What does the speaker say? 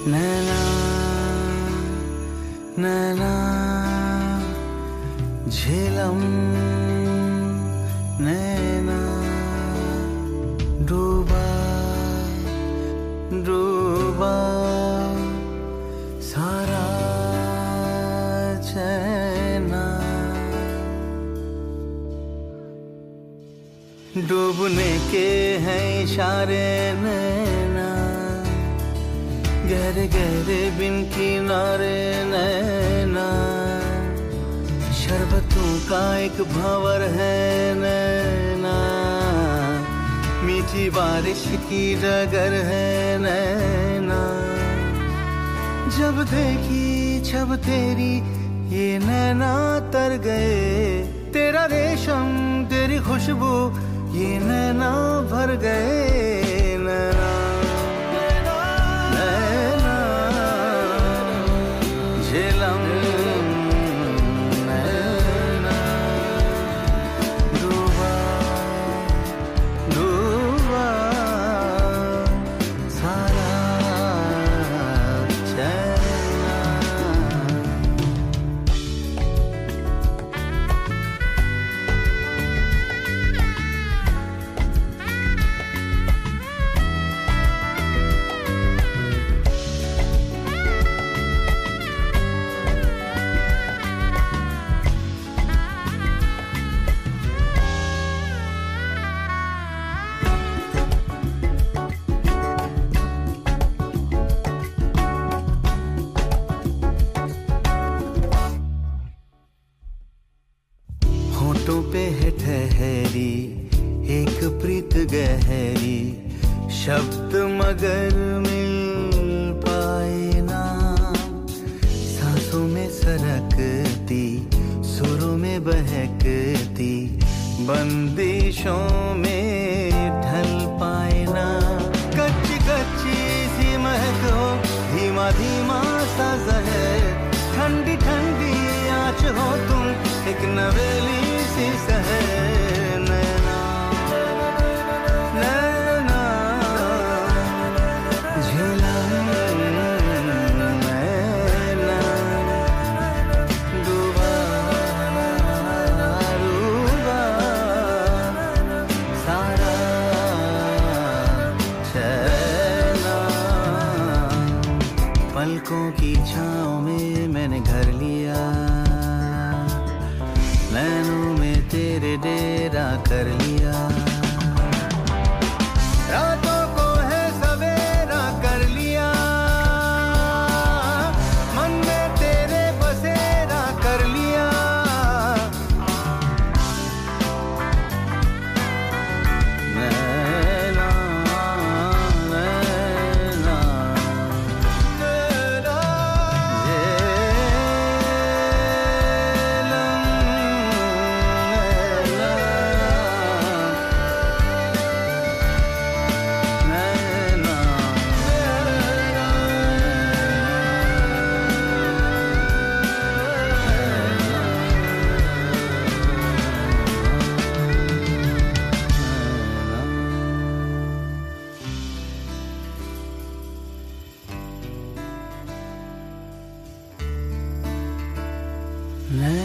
नैना नैना झेलम नैना डूबा डूबा सारा चैना डूबने के हैं इशारे नैना गहरे गहरे बिन किनारे नैना शरबतों का एक भंवर है नैना मीठी बारिश की डगर है नैना जब देखी छब तेरी ये नैना तर गए तेरा रेशम तेरी खुशबू ये नैना भर गए नैना नैना झेलम नैना डूबा डूबा सारा चैना होठों पे है ठहरी एक प्रीत गहरी शब्द मगर मिल पाए ना सांसों में सरकती सुरों में बहकती बंदिशों में ढल पाए ना कच्ची कच्ची सी महक हो धीमा धीमा सा जहर ठंडी ठंडी आँच हो तुम एक नवेली सी सहर नैना नैना झेलम नैना डूबा डूबा सारा चैना पलकों की छाँव में मैंने घर लिया नैनों में तेरे डेरा कर लिया रातों को है सवेरा कर लिया मन में तेरे बसेरा कर लिया नैना नैना नैना नैना